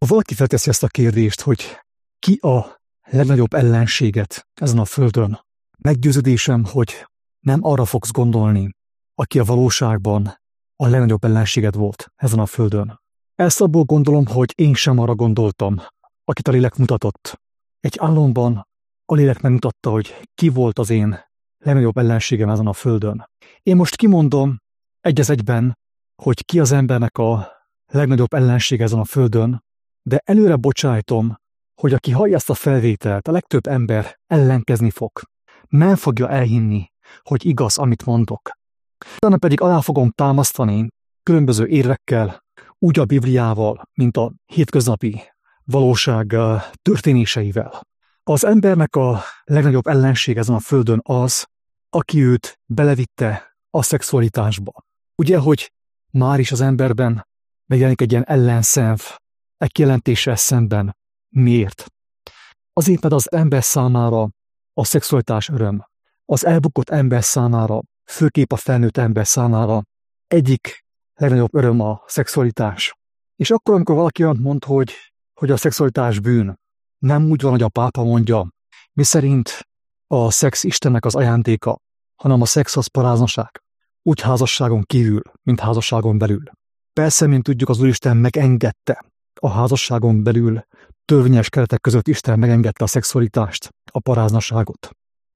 Ha valaki felteszi ezt a kérdést, hogy ki a legnagyobb ellenséget ezen a földön, meggyőződésem, hogy nem arra fogsz gondolni, aki a valóságban a legnagyobb ellenséged volt ezen a földön. Ezt abból gondolom, hogy én sem arra gondoltam, akit a lélek mutatott. Egy álomban a lélek megmutatta, hogy ki volt az én legnagyobb ellenségem ezen a földön. Én most kimondom egy az egyben, hogy ki az embernek a legnagyobb ellensége ezen a földön, de előre bocsájtom, hogy aki hallja ezt a felvételt, a legtöbb ember ellenkezni fog. Nem fogja elhinni, hogy igaz, amit mondok. Utána pedig alá fogom támasztani különböző érvekkel, úgy a Bibliával, mint a hétköznapi valóság történéseivel. Az embernek a legnagyobb ellenség ezen a földön az, aki őt belevitte a szexualitásba. Ugye, hogy már is az emberben megjelenik egy ilyen ellenszenv, egy kijelentéssel szemben. Miért? Azért, mert az ember számára a szexualitás öröm. Az elbukott ember számára, főképp a felnőtt ember számára egyik legnagyobb öröm a szexualitás. És akkor, amikor valaki olyan mond, hogy a szexualitás bűn, nem úgy van, hogy a pápa mondja, miszerint a szex Istennek az ajándéka, hanem a szex az paráznaság. Úgy házasságon kívül, mint házasságon belül. Persze, mint tudjuk, az Úristen megengedte a házasságon belül, törvényes keretek között Isten megengedte a szexualitást, a paráznaságot.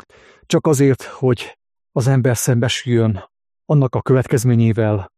Csak azért, hogy az ember szembesüljön annak a következményével,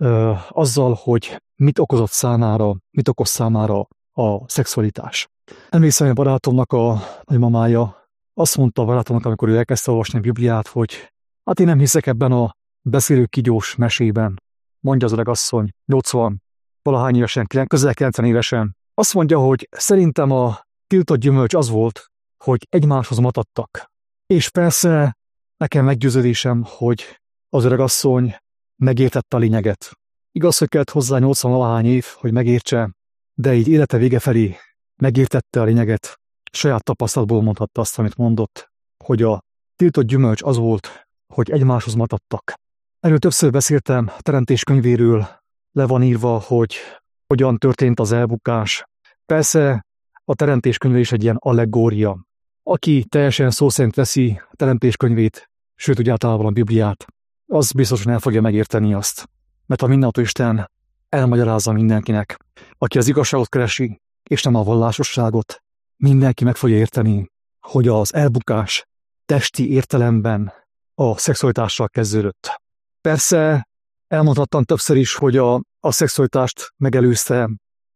azzal, hogy mit okozott számára, mit okoz számára a szexualitás. Emlékszem, hogy a barátomnak a nagymamája azt mondta a barátomnak, amikor ő elkezdte olvasni a Bibliát, hogy hát én nem hiszek ebben a beszélő kígyós mesében, mondja az öregasszony, 80 valahány évesen, közel 90 évesen. Azt mondja, hogy szerintem a tiltott gyümölcs az volt, hogy egymáshoz matadtak. És persze nekem meggyőződésem, hogy az öregasszony megértette a lényeget. Igaz, hogy kellett hozzá 80 valahány év, hogy megértse, de így élete vége felé megértette a lényeget. Saját tapasztalatból mondhatta azt, amit mondott, hogy a tiltott gyümölcs az volt, hogy egymáshoz matadtak. Erről többször beszéltem, a Teremtés könyvéről le van írva, hogy hogyan történt az elbukás. Persze a Teremtés könyve is egy ilyen allegória. Aki teljesen szó szerint veszi a Teremtés könyvét, sőt úgy általában a Bibliát, az biztosan el fogja megérteni azt. Mert a mindenható Isten elmagyarázza mindenkinek. Aki az igazságot keresi, és nem a vallásosságot, mindenki meg fogja érteni, hogy az elbukás testi értelemben a szexualitással kezdődött. Persze elmondhattam többször is, hogy a szexualitást megelőzte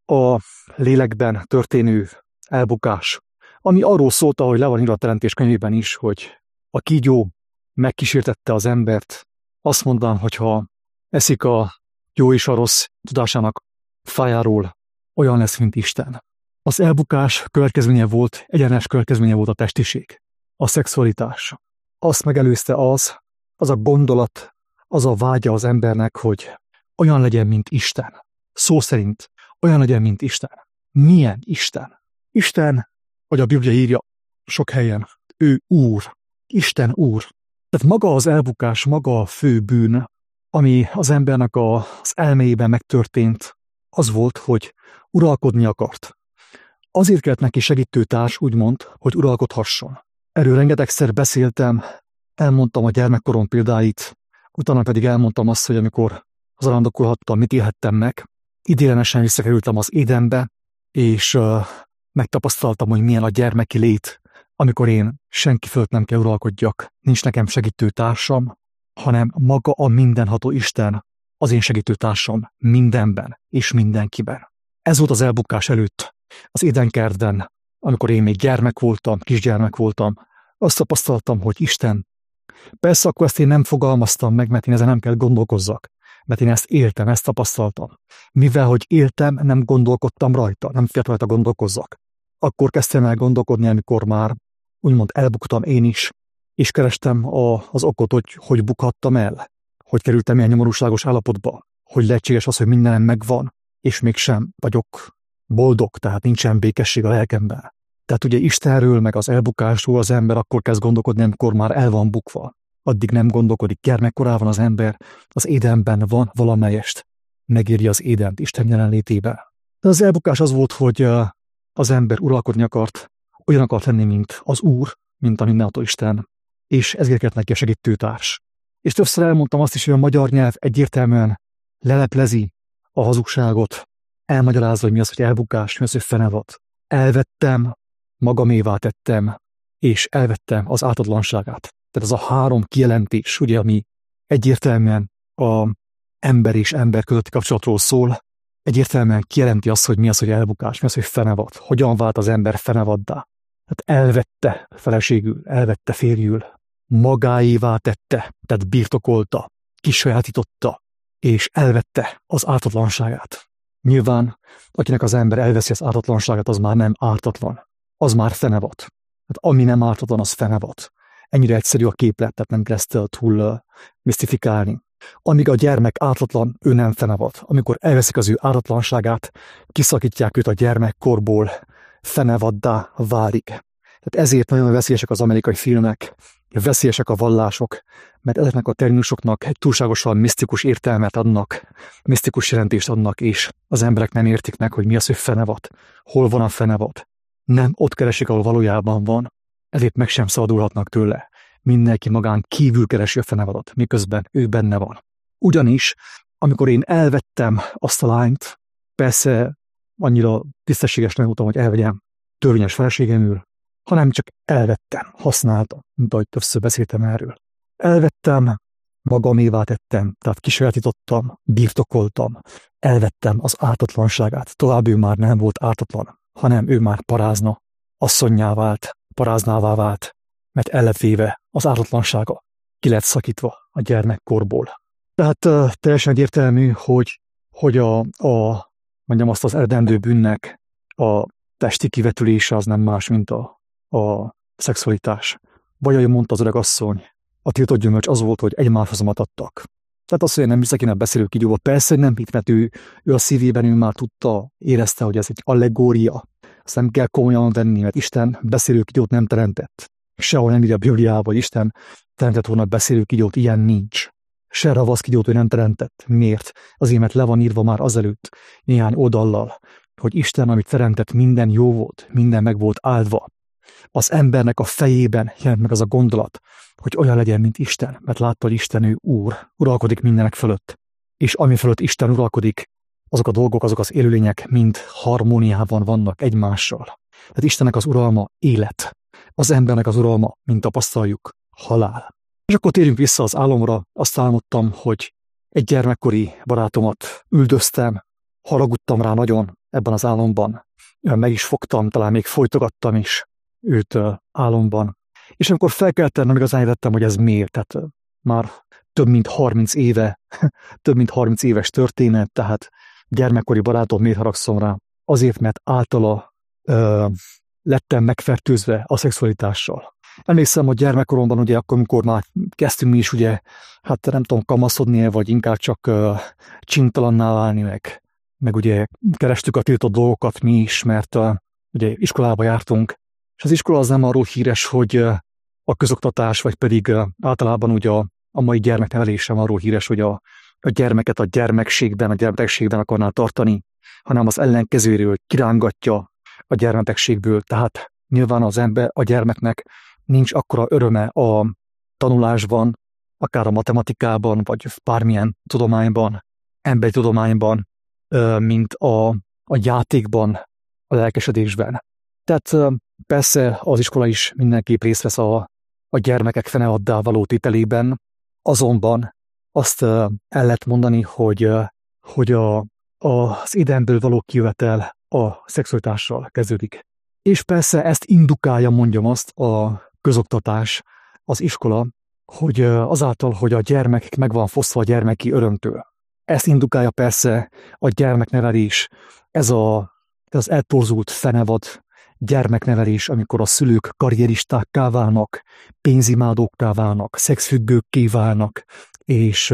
a lélekben történő elbukás, ami arról szólt, ahogy le van írva a Teremtés könyvében is, hogy a kígyó megkísértette az embert, azt mondván, hogyha eszik a jó és a rossz tudásának fájáról, olyan lesz, mint Isten. Az elbukás következménye volt, egyenes következménye volt a testiség, a szexualitás. Azt megelőzte az a gondolat, az a vágya az embernek, hogy olyan legyen, mint Isten. Szó szerint olyan legyen, mint Isten. Milyen Isten? Isten, hogy a Biblia írja sok helyen, ő Úr. Isten Úr. Tehát maga az elbukás, maga a fő bűn, ami az embernek az elméjében megtörtént, az volt, hogy uralkodni akart. Azért kellett neki segítőtárs, úgymond, hogy uralkodhasson. Erről rengetegszer beszéltem, elmondtam a gyermekkorom példáit, utána pedig elmondtam azt, hogy amikor zarándokolhattam, mit élhettem meg. Idéglenesen visszakerültem az Édenbe, és megtapasztaltam, hogy milyen a gyermeki lét, amikor én senki fölött nem kell uralkodjak, nincs nekem segítőtársam, hanem maga a mindenható Isten az én segítőtársam mindenben és mindenkiben. Ez volt az elbukás előtt, az Édenkertben, amikor én még gyermek voltam, kisgyermek voltam, azt tapasztaltam, hogy Isten. Persze akkor ezt én nem fogalmaztam meg, mert én ezen nem kell gondolkozzak, mert én ezt éltem, ezt tapasztaltam. Mivel, hogy éltem, nem gondolkodtam rajta, nem kellett rajta gondolkozzak. Akkor kezdtem el gondolkodni, amikor már úgymond elbuktam én is, és kerestem az okot, hogy bukhattam el, hogy kerültem ilyen nyomorúságos állapotba, hogy lehetséges az, hogy mindenem megvan, és mégsem vagyok boldog, tehát nincsen békesség a lelkemben. Tehát ugye Istenről, meg az elbukásról az ember akkor kezd gondolkodni, amikor már el van bukva. Addig nem gondolkodik, gyermekkorában az ember az Édenben van valamelyest. Megéri az Édent Isten jelenlétébe. De az elbukás az volt, hogy az ember uralkodni akart, olyan akart lenni, mint az Úr, mint a mindenható Isten, és ezért kellett neki a segítőtárs. És többször elmondtam azt is, hogy a magyar nyelv egyértelműen leleplezi a hazugságot, elmagyarázza, hogy mi az, hogy elbukás, mi az, hogy fenevad. Elvettem, magamévá tettem, és elvettem az ártatlanságát. Tehát ez a három kijelentés, ugye, ami egyértelműen a ember és ember közötti kapcsolatról szól, egyértelműen kijelenti azt, hogy mi az, hogy elbukás, mi az, hogy fenevad, hogyan vált az ember fenevaddá. Tehát elvette feleségül, elvette férjül, magáévá tette, tehát birtokolta, kisajátította, és elvette az ártatlanságát. Nyilván, akinek az ember elveszi az ártatlanságát, az már nem ártatlan, az már fenevad. Tehát ami nem ártatlan, az fenevad. Ennyire egyszerű a képlet, tehát nem kell ezt túl misztifikálni. Amíg a gyermek ártatlan, ő nem fenevad. Amikor elveszik az ő ártatlanságát, kiszakítják őt a gyermekkorból, fenevaddá válik. Tehát ezért nagyon veszélyesek az amerikai filmek, veszélyesek a vallások, mert ezeknek a terminusoknak egy túlságosan misztikus értelmet adnak, misztikus jelentést adnak, és az emberek nem értik meg, hogy mi az, hogy fenevad. Hol van a fenevad? Nem ott keresik, ahol valójában van, ezért meg sem szabadulhatnak tőle. Mindenki magán kívül keresi a fenevadat, miközben ő benne van. Ugyanis, amikor én elvettem azt a lányt, persze annyira tisztességes nem voltam, hogy elvegyem törvényes feleségemül, hanem csak elvettem, használtam, mint ahogy többször beszéltem erről. Elvettem, magamévá tettem, tehát kisajátítottam, birtokoltam, elvettem az ártatlanságát. Tovább ő már nem volt ártatlan, hanem ő már parázna, asszonnyá vált, paráznává vált, mert el lett véve az ártatlansága, ki lett szakítva a gyermekkorból. Tehát teljesen egyértelmű, hogy mondjam azt, az eredendő bűnnek a testi kivetülése az nem más, mint a szexualitás. Vagy ahogy mondta az öreg asszony, a tiltott gyümölcs az volt, hogy egymáshoz adtak. Tehát azt, hogy nem hisz, akinek beszélő kígyóba, persze, hogy nem hitt, mert ő a szívében ő már tudta, érezte, hogy ez egy allegória. Azt nem kell komolyan venni, mert Isten beszélő kígyót nem teremtett. Sehol nem írja a Bibliában, hogy Isten teremtett volna beszélő kígyót, ilyen nincs. Se ravasz kígyót ő nem teremtett. Miért? Azért, mert le van írva már azelőtt néhány oldallal, hogy Isten, amit teremtett, minden jó volt, minden meg volt áldva. Az embernek a fejében jelent meg az a gondolat, hogy olyan legyen, mint Isten, mert látta, hogy Isten ő Úr, uralkodik mindenek fölött. És ami fölött Isten uralkodik, azok a dolgok, azok az élőlények mind harmóniában vannak egymással. Tehát Istennek az uralma élet, az embernek az uralma, mint tapasztaljuk, halál. És akkor térjünk vissza az álomra, azt álmodtam, hogy egy gyermekkori barátomat üldöztem, haragudtam rá nagyon ebben az álomban, meg is fogtam, talán még folytogattam is őt álomban. És amikor felkeltem, nem igazán értettem, hogy ez miért. Tehát már több mint 30 éve, több mint 30 éves történet, tehát gyermekkori barátom miért haragszom rá? Azért, mert általa lettem megfertőzve a szexualitással. Emlékszem, hogy gyermekkoromban, ugye akkor, amikor már kezdtünk mi is, ugye, hát nem tudom, kamaszodni, vagy inkább csak csintalanná válni, meg ugye kerestük a tiltott dolgokat mi is, mert ugye iskolába jártunk, és az iskola az nem arról híres, hogy a közoktatás, vagy pedig általában ugye a mai gyermeknevelés sem arról híres, hogy a gyermeket a gyermekségben akarná tartani, hanem az ellenkezőről kirángatja a gyermekségből. Tehát nyilván a gyermeknek nincs akkora öröme a tanulásban, akár a matematikában, vagy bármilyen tudományban, emberi tudományban, mint a játékban, a lelkesedésben. Tehát persze az iskola is mindenképp részt vesz a gyermekek fenevaddá való tételében, azonban azt el lehet mondani, hogy az Édenből való kijövetel a szexualitással kezdődik. És persze ezt indukálja, mondjam azt, a közoktatás, az iskola, hogy azáltal, hogy a gyermek meg van fosztva a gyermeki örömtől. Ezt indukálja persze a gyermeknevelés, ez az eltorzult fenevad gyermeknevelés, amikor a szülők karrieristákká válnak, pénzimádókká válnak, szexfüggőkké válnak, és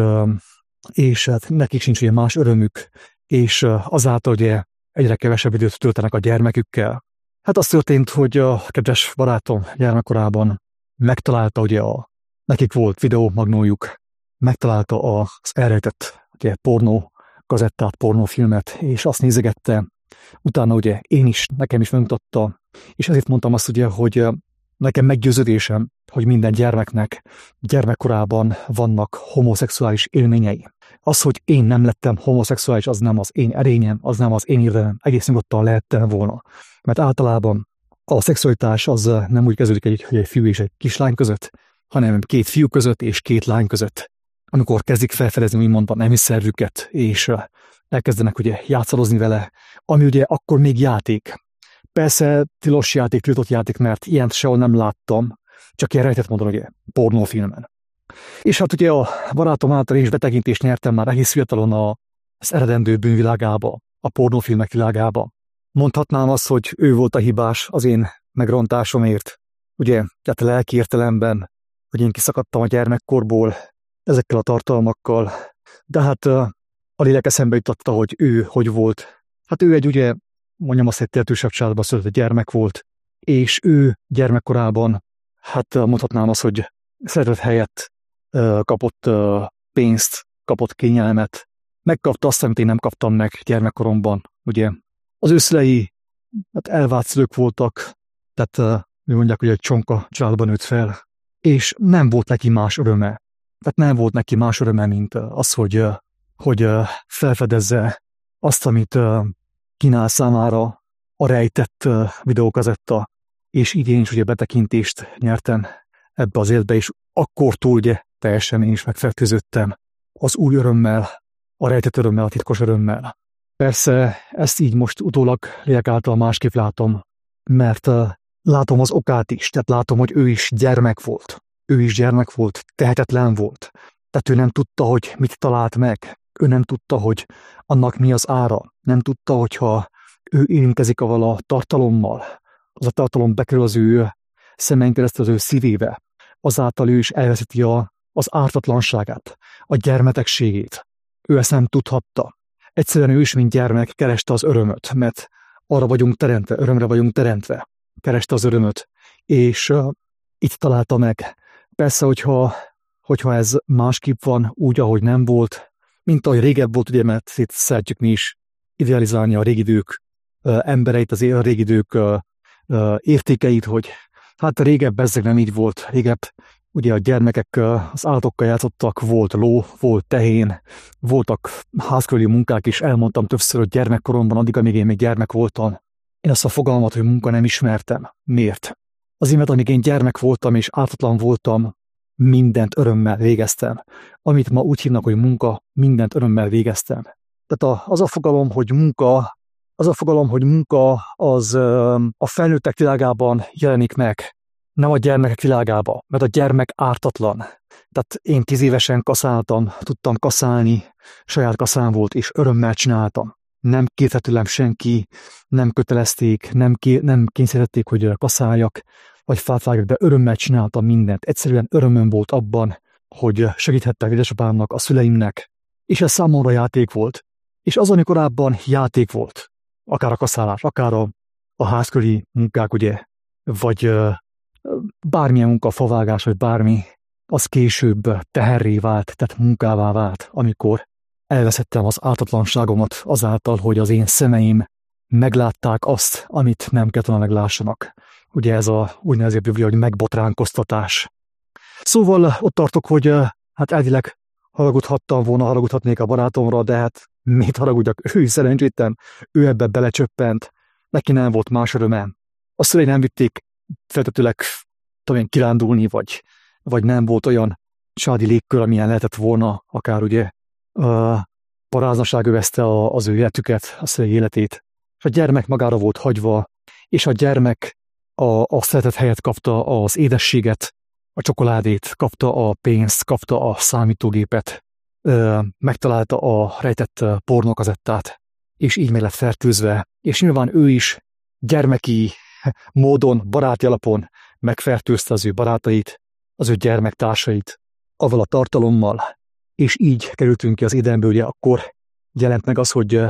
hát nekik sincs ugye más örömük, és azáltal ugye egyre kevesebb időt töltenek a gyermekükkel. Hát az történt, hogy a kedves barátom gyermekkorában megtalálta, ugye nekik volt videómagnójuk, megtalálta az elrejtett ugye pornó kazettát, pornófilmet, és azt nézegette, Utána ugye nekem is megmutatta, és ezért mondtam azt ugye, hogy nekem meggyőződésem, hogy minden gyermeknek gyermekkorában vannak homoszexuális élményei. Az, hogy én nem lettem homoszexuális, az nem az én erényem, az nem az én érdemem, egész nyugodtan lehettem volna. Mert általában a szexualitás az nem úgy kezdődik, hogy egy fiú és egy kislány között, hanem két fiú között és két lány között. Amikor kezdik felfedezni, úgymond a nemi szervüket, és elkezdenek ugye játszadozni vele, ami ugye akkor még játék. Persze tilos játék, tiltott játék, mert ilyent sehol nem láttam, csak ilyen rejtett módon ugye pornófilmen. És hát ugye a barátom által is betekintést nyertem már egész fiatalon az eredendő bűnvilágába, a pornófilmek világába. Mondhatnám azt, hogy ő volt a hibás az én megrontásomért, ugye, tehát lelki értelemben, hogy én kiszakadtam a gyermekkorból ezekkel a tartalmakkal, de hát a lélek eszembe jutotta, hogy ő hogy volt. Hát ő egy ugye, mondjam azt, egy tehetősebb családba született gyermek volt, és ő gyermekkorában, hát mondhatnám azt, hogy szeretett helyett kapott pénzt, kapott kényelmet, megkapta azt, amit én nem kaptam meg gyermekkoromban, ugye. Az ő szülei hát elvált szülők voltak, tehát mi mondják, hogy egy csonka családban nőtt fel, és nem volt neki más öröme. Tehát nem volt neki más öröme, mint az, hogy felfedezze azt, amit kínál számára a rejtett videókazetta, és így én is ugye betekintést nyertem ebbe az életbe, és akkortól ugye teljesen én is megfertőzöttem az új örömmel, a rejtett örömmel, a titkos örömmel. Persze ezt így most utólag lélek által másképp látom, mert látom az okát is, tehát látom, hogy ő is gyermek volt. Ő is gyermek volt, tehetetlen volt. Tehát ő nem tudta, hogy mit talált meg. Ő nem tudta, hogy annak mi az ára. Nem tudta, hogyha ő érintkezik avval a tartalommal, az a tartalom bekerül az ő szemen keresztül az ő szívébe. Azáltal ő is elveszíti az ártatlanságát, a gyermetegségét. Ő ezt nem tudhatta. Egyszerűen ő is, mint gyermek, kereste az örömöt, mert arra vagyunk teremtve, örömre vagyunk teremtve. Kereste az örömöt, és itt találta meg. Persze, hogyha ez másképp van, úgy, ahogy nem volt, mint ahogy régebb volt, ugye, mert szeretjük mi is idealizálni a régi idők embereit, a régi idők értékeit, hogy hát régebb ezek nem így volt. Régebb ugye a gyermekek az állatokkal játszottak, volt ló, volt tehén, voltak házkörüli munkák is, elmondtam többször, hogy gyermekkoromban, addig, amíg én még gyermek voltam, én azt a fogalmat, hogy munka nem ismertem. Miért? Azért, mert amíg én gyermek voltam és ártatlan voltam, mindent örömmel végeztem. Amit ma úgy hívnak, hogy munka, mindent örömmel végeztem. Tehát az a fogalom, hogy munka, az a felnőttek világában jelenik meg, nem a gyermekek világába, mert a gyermek ártatlan. Tehát én 10 évesen kaszáltam, tudtam kaszálni, saját kaszám volt, és örömmel csináltam. Nem kérte tőlem senki, nem kötelezték, nem kényszerítették, hogy kaszáljak, vagy fát vágjak, de örömmel csináltam mindent. Egyszerűen örömöm volt abban, hogy segíthettek édesapámnak, a szüleimnek, és ez számomra játék volt. És azon korábban játék volt. Akár a kaszálás, akár a házköri munkák, ugye, vagy bármilyen munka, favágás, vagy bármi, az később teherré vált, tehát munkává vált, amikor elveszettem az ártatlanságomat azáltal, hogy az én szemeim meglátták azt, amit nem kellett volna meglássanak. Ugye ez a úgynevezett biblia, hogy megbotránkoztatás. Szóval ott tartok, hogy hát elvileg haragudhatnék a barátomra, de hát mit haragudjak, ő is szerencsétlen, ő ebbe belecsöppent, neki nem volt más öröme. A szülei nem vitték feltetőleg kirándulni, vagy nem volt olyan családi légkör, amilyen lehetett volna, akár ugye paráznaság övezte az ő életüket, a szülei életét. És a gyermek magára volt hagyva, és a gyermek a szeretet helyett kapta az édességet, a csokoládét, kapta a pénzt, kapta a számítógépet, megtalálta a rejtett pornókazettát, és így meg lett fertőzve. És nyilván ő is gyermeki módon, baráti alapon megfertőzte az ő barátait, az ő gyermektársait, avval a tartalommal, és így kerültünk ki az Édenből, ugye akkor jelent meg az,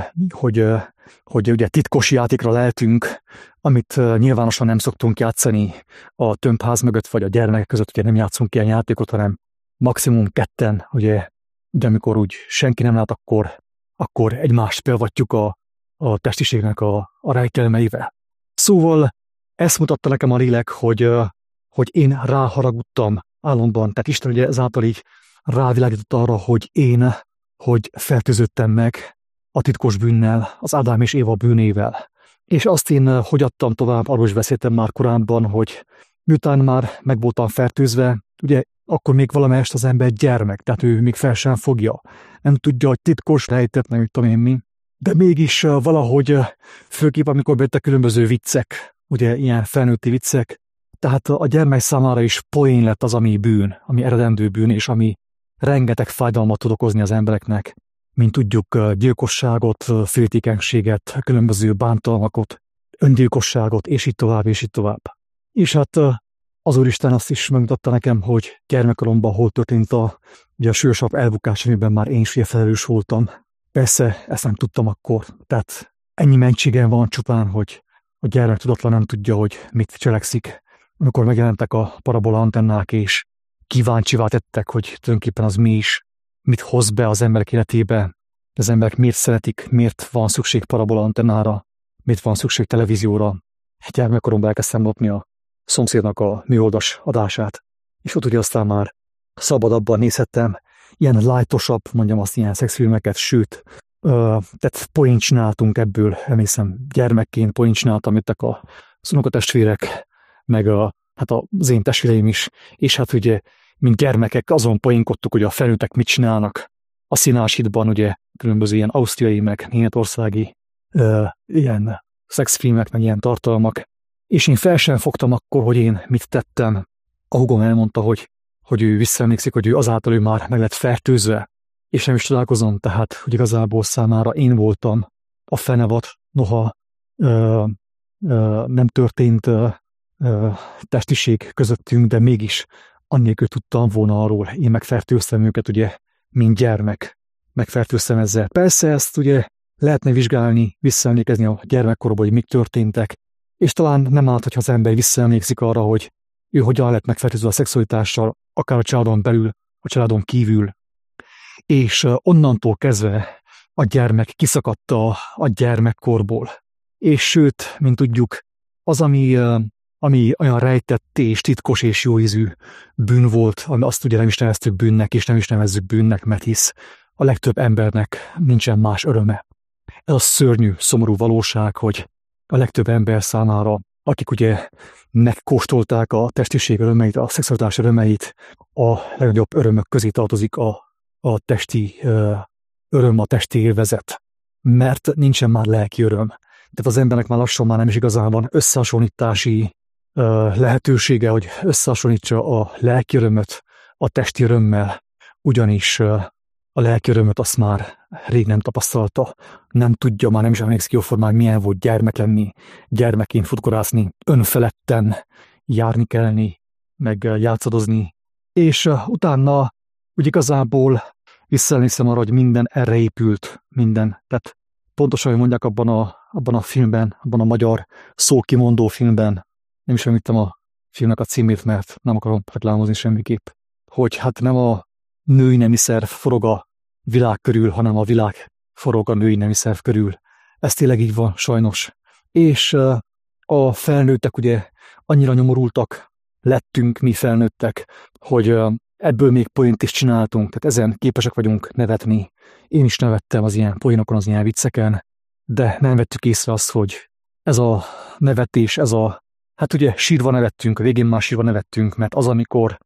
hogy ugye titkos játékra lehetünk, amit nyilvánosan nem szoktunk játszani a tömbház mögött, vagy a gyermekek között, ugye nem játszunk ilyen játékot, hanem maximum ketten, ugye amikor úgy senki nem lát, akkor egymást beavatjuk a testiségnek a rejtelmeivel. Szóval ezt mutatta nekem a lélek, hogy én ráharagudtam álomban, tehát Isten ugye ezáltal így rávilágított arra, hogy fertőzöttem meg a titkos bűnnel, az Ádám és Éva bűnével. És azt én hogy adtam tovább, arról is beszéltem már korábban, hogy miután már meg voltam fertőzve, ugye akkor még valamelyest az ember gyermek, tehát ő még fel sem fogja. Nem tudja, hogy titkos, rejtett, nem tudom én mi. De mégis valahogy, főképp amikor bejöttek különböző viccek, ugye ilyen felnőtti viccek, tehát a gyermek számára is poén lett az, ami bűn, ami eredendő bűn, és ami rengeteg fájdalmat tud okozni az embereknek, mint tudjuk gyilkosságot, féltékenységet, különböző bántalmakot, öngyilkosságot, és így tovább, és így tovább. És hát az Úristen azt is megmutatta nekem, hogy gyermekkoromban hol történt a súlyosabb elbukás, amiben már én is felelős voltam. Persze, ezt nem tudtam akkor, tehát ennyi mentségem van csupán, hogy a gyermek tudatlan nem tudja, hogy mit cselekszik. Amikor megjelentek a parabola antennák, és kíváncsivá tettek, hogy tulajdonképpen az mi is, mit hoz be az emberek életébe, az emberek miért szeretik, miért van szükség parabola antennára, miért van szükség televízióra. Gyermekkoromban elkezdtem lopni a szomszédnak a műholdas adását, és ott ugye aztán már szabadabban nézhettem, ilyen lightosabb, mondjam azt, ilyen szexfilmeket, sőt, tehát poént csináltunk ebből, emlékszem, gyermekként poént csináltam, jöttek a unokatestvérek, meg az én testvéreim is, és hát ugye, mint gyermekek, azon poénkodtuk, hogy a felnőttek mit csinálnak. A Színásítban ugye különböző ilyen ausztriai, meg németországi ilyen szexfilmek, meg ilyen tartalmak, és én fel sem fogtam akkor, hogy én mit tettem. A húgom elmondta, hogy ő visszaemlékszik, hogy ő azáltal ő már meg lett fertőzve, és nem is találkozom, tehát, hogy igazából számára én voltam a fenevad, noha nem történt testiség közöttünk, de mégis annélkül tudtam volna arról, én megfertőztem őket, ugye, mint gyermek, megfertőztem ezzel. Persze ezt ugye lehetne vizsgálni, visszaemlékezni a gyermekkorban, hogy mik történtek, és talán nem állt, hogyha az ember visszaemlékszik arra, hogy ő hogyan lett megfertőzve a szexualitással, akár a családon belül, a családon kívül, és onnantól kezdve a gyermek kiszakadt a gyermekkorból. És sőt, mint tudjuk, az, ami olyan rejtett és titkos és jóízű bűn volt, azt ugye nem is neveztük bűnnek, és nem is nevezzük bűnnek, mert hisz a legtöbb embernek nincsen más öröme. Ez a szörnyű, szomorú valóság, hogy a legtöbb ember számára, akik ugye megkóstolták a testiség örömeit, a szexualitás örömeit, a legnagyobb örömök közé tartozik a testi öröm, a testi élvezet, mert nincsen már lelki öröm. Tehát az embernek már lassan már nem is igazán van összehasonlítási lehetősége, hogy összehasonlítsa a lelki örömöt a testi örömmel, ugyanis a lelki örömöt azt már rég nem tapasztalta, nem tudja, már nem is emlékszik jóformán, milyen volt gyermek lenni, gyermekként futkorászni, önfeledten járni kelni, meg játszadozni, és utána úgy igazából visszaemlékszem arra, hogy minden erre épült, minden, tehát pontosan, hogy mondják abban a filmben, abban a magyar szókimondó filmben, nem is említem a filmnek a címét, mert nem akarom reklámozni semmiképp, hogy hát nem a női nemi szerv forog a világ körül, hanem a világ forog a női nemi szerv körül. Ez tényleg így van, sajnos. És a felnőttek ugye annyira nyomorultak lettünk mi felnőttek, hogy ebből még poént is csináltunk, tehát ezen képesek vagyunk nevetni. Én is nevettem az ilyen poénokon, az ilyen vicceken, de nem vettük észre azt, hogy ez a nevetés, hát ugye sírva nevettünk, a végén már sírva nevettünk, mert az, amikor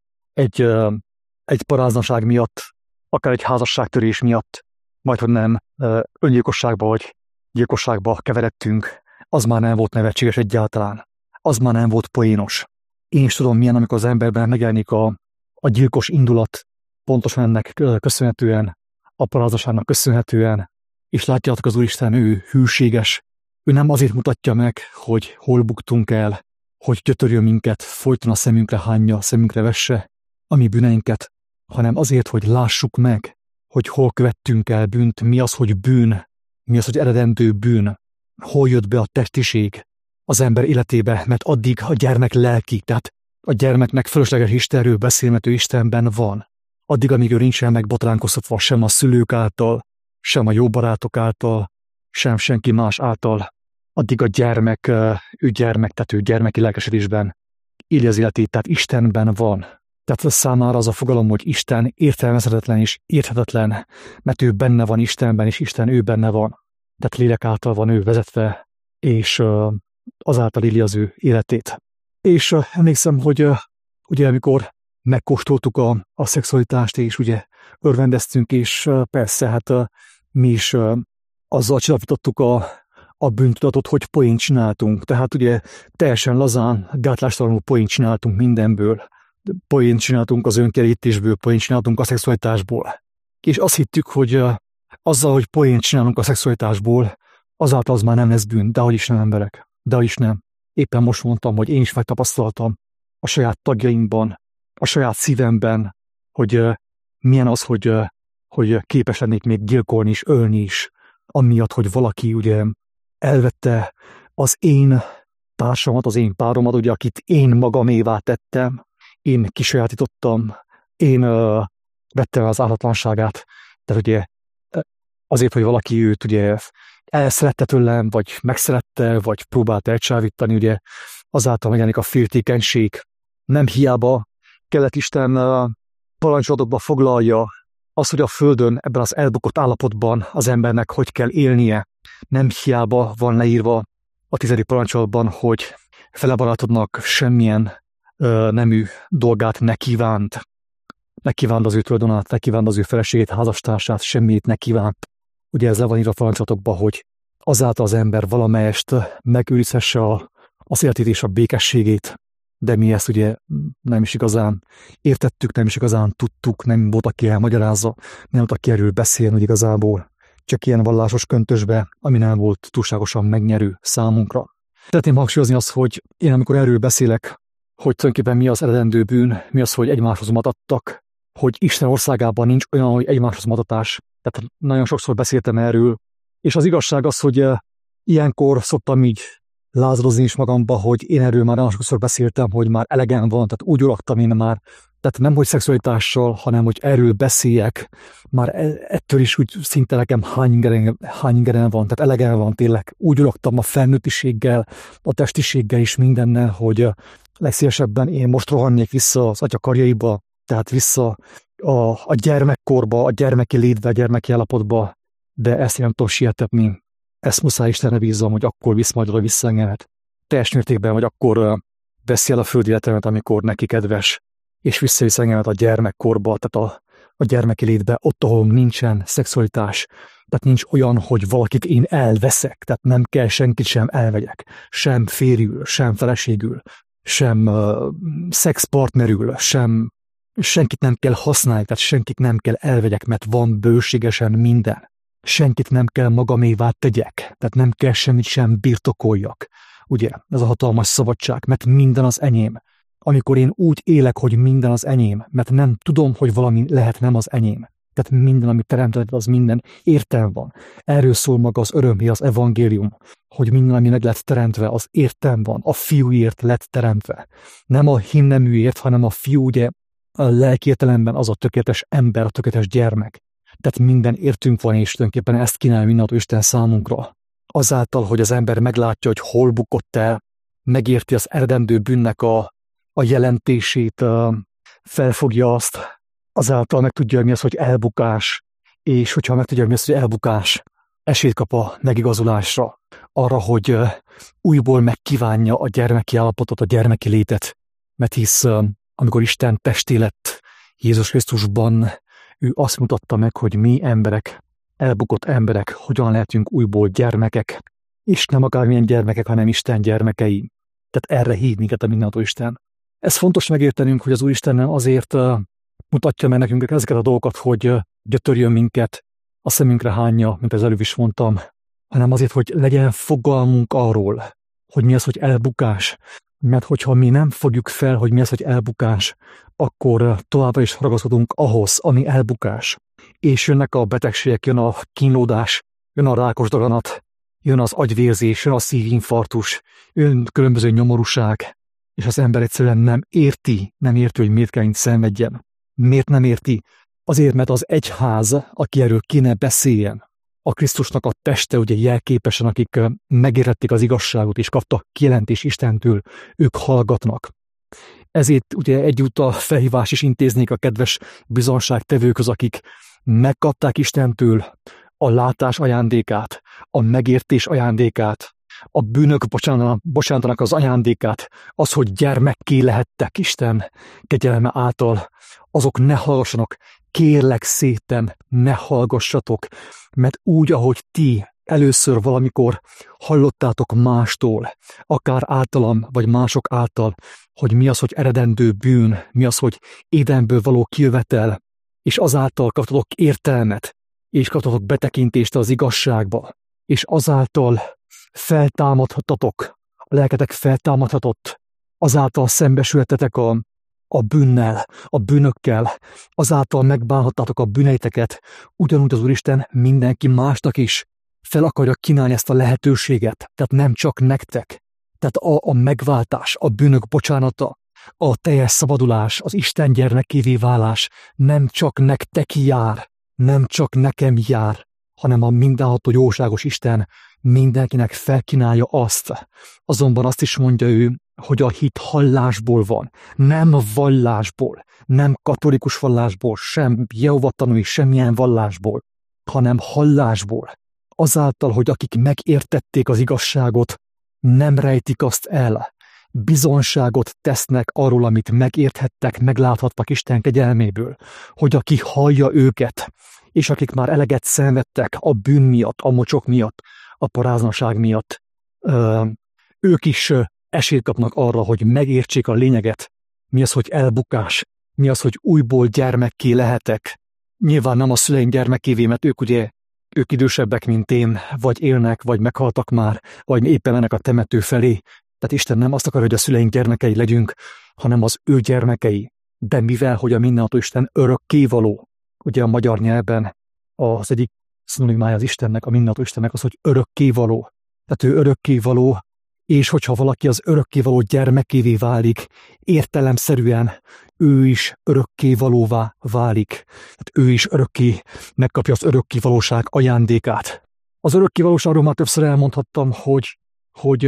egy paráznaság miatt, akár egy házasságtörés miatt, majdhogy nem öngyilkosságba vagy gyilkosságba keveredtünk, az már nem volt nevetséges egyáltalán. Az már nem volt poénos. Én is tudom, milyen, amikor az emberben megjelenik a gyilkos indulat, pontosan ennek köszönhetően, a paráznaságnak köszönhetően, és látjátok, az Úristen, ő hűséges. Ő nem azért mutatja meg, hogy hol buktunk el, hogy gyötörjön minket, folyton a szemünkre hányja, a szemünkre vesse a mi bűneinket, hanem azért, hogy lássuk meg, hogy hol követtünk el bűnt, mi az, hogy bűn, mi az, hogy eredendő bűn, hol jött be a testiség az ember életébe, mert addig a gyermek lelki, tehát a gyermeknek fölösleges Istenről beszélmető Istenben van. Addig, amíg ő nincsen megbotránkoztatva sem a szülők által, sem a jó barátok által, sem senki más által. Addig a gyermek, ő gyermeki lelkesedésben éli az életét, tehát Istenben van. Tehát számára az a fogalom, hogy Isten értelmezhetetlen és érthetetlen, mert ő benne van Istenben, és Isten ő benne van. Tehát lélek által van ő vezetve, és azáltal éli az ő életét. És emlékszem, hogy ugye amikor megkóstoltuk a szexualitást, és ugye örvendeztünk, és persze, hát mi is azzal csillapítottuk a bűntudatot, hogy poént csináltunk. Tehát ugye teljesen lazán, gátlástalanul poént csináltunk mindenből. Poént csináltunk az önkerítésből, poént csináltunk a szexualitásból. És azt hittük, hogy azzal, hogy poént csinálunk a szexualitásból, azáltal az már nem lesz bűn, dehogy is nem, emberek. Dehogy is nem. Éppen most mondtam, hogy én is megtapasztaltam a saját tagjaimban, a saját szívemben, hogy milyen az, hogy képes lennék még gyilkolni és ölni is, amiatt, hogy valaki ugye elvette az én társamat, az én páromat, ugye, akit én magamévá tettem, én kisajátítottam, én vettem az állatlanságát, tehát ugye azért, hogy valaki őt ugye elszerette tőlem, vagy megszerette, vagy próbált elcsávítani, ugye azáltal megjelenik a féltékenység. Nem hiába kellett Isten parancsolatokba foglalja az, hogy a Földön ebben az elbukott állapotban az embernek hogy kell élnie. Nem hiába van leírva a 10. parancsolatban, hogy fele barátodnak semmilyen nemű dolgát ne kívánt. Ne kívánt az ő tulajdonát, ne kívánt az ő feleségét, házastársát, semmit ne kívánt. Ugye ez le van írva a parancsolatokban, hogy azáltal az ember valamelyest megőrizhesse az életét és a békességét, de mi ezt ugye nem is igazán értettük, nem is igazán tudtuk, nem volt, aki elmagyarázza, nem volt, aki erről beszélni, hogy igazából csak ilyen vallásos köntösbe, ami nem volt túlságosan megnyerő számunkra. Szeretném hangsúlyozni azt, hogy én amikor erről beszélek, hogy tulajdonképpen mi az eredendő bűn, mi az, hogy egymáshoz matattak, hogy Isten országában nincs olyan, hogy egymáshoz matatás. Tehát nagyon sokszor beszéltem erről, és az igazság az, hogy ilyenkor szoktam így lázadozni is magamba, hogy én erről már nagyon sokszor beszéltem, hogy már elegem van, tehát úgy uraktam én már, tehát nem hogy szexualitással, hanem hogy erről beszéljek, már ettől is úgy szinte nekem hány ingeren van, tehát elegem van tényleg. Úgy uraktam a felnőttiséggel, a testiséggel is mindennel, hogy legszívesebben én most rohannék vissza az atya karjaiba, tehát vissza a gyermekkorba, a gyermeki létbe, a gyermeki állapotba, de ezt én nem tudom sietetni. Ezt muszáj Istenre bízzam, hogy akkor visz majd oda vissza engemet. Teljes mértékben, hogy akkor veszi el a földi életemet, amikor neki kedves, és visszavisz engemet a gyermekkorba, tehát a gyermeki létbe, ott, ahol nincsen szexualitás. Tehát nincs olyan, hogy valakit én elveszek, tehát nem kell senkit sem elvegyek, sem férjül, sem feleségül, sem szexpartnerül, sem senkit nem kell használni, tehát senkit nem kell elvegyek, mert van bőségesen minden. Senkit nem kell magamévá tegyek, tehát nem kell semmit sem birtokoljak. Ugye, ez a hatalmas szabadság, mert minden az enyém. Amikor én úgy élek, hogy minden az enyém, mert nem tudom, hogy valami lehet nem az enyém. Tehát minden, amit teremtett, az minden értelme van. Erről szól maga az örömhír, az evangélium, hogy minden, ami meg lett teremtve, az értelme van, a fiúért lett teremtve. Nem a himneműért, hanem a fiú, ugye, a lelki értelemben az a tökéletes ember, a tökéletes gyermek. Tehát minden értünk van, és tulajdonképpen ezt kínálja mindentől Isten számunkra. Azáltal, hogy az ember meglátja, hogy hol bukott el, megérti az eredendő bűnnek a jelentését, felfogja azt, azáltal meg tudja, mi az, hogy elbukás, és hogyha meg tudja, mi az, hogy elbukás, esélyt kap a megigazulásra, arra, hogy újból megkívánja a gyermeki állapotot, a gyermeki létet, mert hisz amikor Isten testé lett Jézus Krisztusban, ő azt mutatta meg, hogy mi emberek, elbukott emberek, hogyan lehetünk újból gyermekek, és nem akármilyen gyermekek, hanem Isten gyermekei. Tehát erre hív minket a mindenható Isten. Ez fontos megértenünk, hogy az Úristen nem azért mutatja meg nekünk ezeket a dolgokat, hogy gyötörjön minket, a szemünkre hányja, mint az előbb is mondtam, hanem azért, hogy legyen fogalmunk arról, hogy mi az, hogy elbukás. Mert hogyha mi nem fogjuk fel, hogy mi az, hogy elbukás, akkor továbbra is ragaszkodunk ahhoz, ami elbukás. És jönnek a betegségek, jön a kínlódás, jön a rákos daganat, jön az agyvérzés, jön a szívinfarktus, jön különböző nyomorúság, és az ember egyszerűen nem érti, hogy miért kell így szenvedjen. Miért nem érti? Azért, mert az egyház, aki erről kéne beszéljen, a Krisztusnak a teste, ugye jelképesen, akik megértették az igazságot és kaptak kijelentést Istentől, ők hallgatnak. Ezért ugye egyúttal felhívás is intéznék a kedves bizonságtevőkhöz, akik megkapták Istentől a látás ajándékát, a megértés ajándékát, a bűnök bocsánatának az ajándékát, az, hogy gyermekké lehettek Isten kegyelme által, azok ne hallgassanak, kérlek szépen, ne hallgassatok, mert úgy, ahogy ti először valamikor hallottátok mástól, akár általam, vagy mások által, hogy mi az, hogy eredendő bűn, mi az, hogy Édenből való kijövetel, és azáltal kaptatok értelmet, és kaptatok betekintést az igazságba, és azáltal feltámadhatatok, a lelketek feltámadhatott, azáltal szembesültetek a bűnnel, a bűnökkel, azáltal megbánhattátok a bűneiteket, ugyanúgy az Úristen mindenki másnak is fel akarja kínálni ezt a lehetőséget, tehát nem csak nektek. Tehát a megváltás, a bűnök bocsánata, a teljes szabadulás, az Isten gyermekévé válás nem csak nektek jár, nem csak nekem jár, hanem a mindenható jóságos Isten mindenkinek felkínálja azt. Azonban azt is mondja ő, hogy a hit hallásból van, nem vallásból, nem katolikus vallásból, sem Jehova tanúi, semmilyen vallásból, hanem hallásból. Azáltal, hogy akik megértették az igazságot, nem rejtik azt el, bizonságot tesznek arról, amit megérthettek, megláthattak Isten kegyelméből, hogy aki hallja őket, és akik már eleget szenvedtek a bűn miatt, a mocsok miatt, a paráznaság miatt, ők is esélyt kapnak arra, hogy megértsék a lényeget, mi az, hogy elbukás, mi az, hogy újból gyermekké lehetek. Nyilván nem a szüleim gyermekévé, mert ők idősebbek, mint én, vagy élnek, vagy meghaltak már, vagy éppen mennek a temető felé. Tehát Isten nem azt akar, hogy a szüleink gyermekei legyünk, hanem az ő gyermekei. De mivel, hogy a mindenható Isten örökkévaló, ugye a magyar nyelven az egyik szinonimája az Istennek, a mindenható Istennek az, hogy örökkévaló. Tehát ő örökkévaló, és hogyha valaki az örökkévaló gyermekévé válik, értelemszerűen ő is örökkévalóvá válik. Tehát ő is örökké megkapja az örökkévalóság ajándékát. Az örökkévalóságról már többször elmondhattam, hogy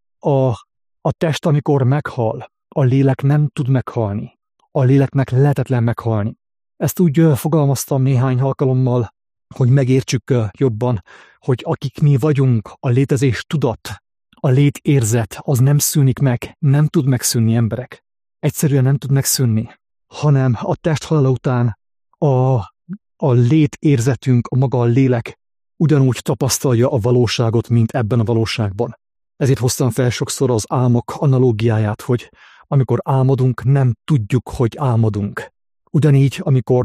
a test, amikor meghal, a lélek nem tud meghalni. A léleknek lehetetlen meghalni. Ezt úgy fogalmaztam néhány alkalommal, hogy megértsük jobban, hogy akik mi vagyunk, a létezés tudat, a létérzet, az nem szűnik meg, nem tud megszűnni, emberek. Egyszerűen nem tud megszűnni, hanem a test halála után a létérzetünk, a maga a lélek ugyanúgy tapasztalja a valóságot, mint ebben a valóságban. Ezért hoztam fel sokszor az álmok analógiáját, hogy amikor álmodunk, nem tudjuk, hogy álmodunk. Ugyanígy, amikor